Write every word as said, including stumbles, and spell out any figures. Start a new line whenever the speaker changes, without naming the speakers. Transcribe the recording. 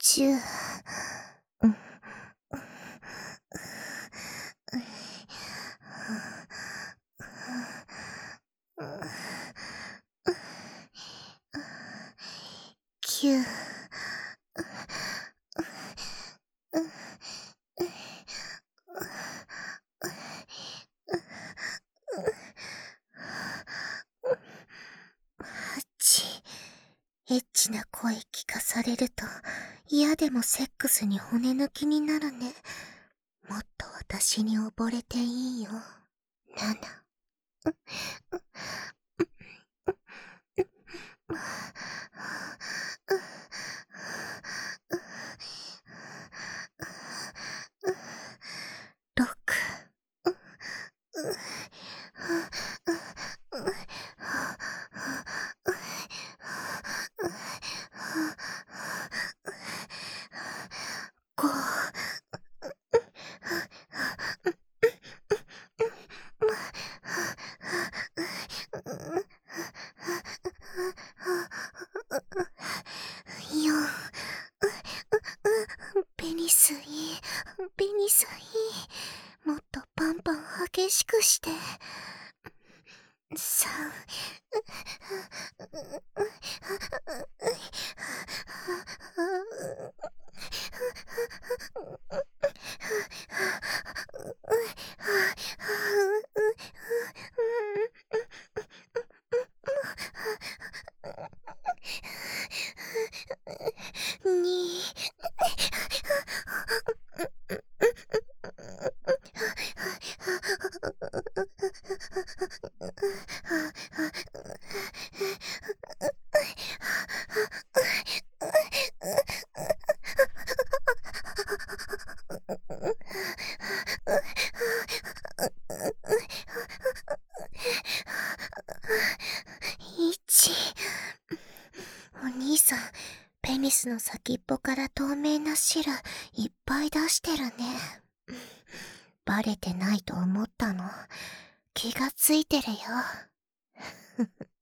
ちゅう。うん。きゅう。はち。エッチな声聞かされると嫌でもセックスに骨抜きになるね。もっと私に溺れていいよ。なな。ろく。ご。よん。ペニスいい。ペニスいい。もっとパンパン激しくして。さん。に。いち。お兄さん、ペニスの先っぽから透明な汁いっぱい出してるね。バレてないと思ったの。気がついてるよ。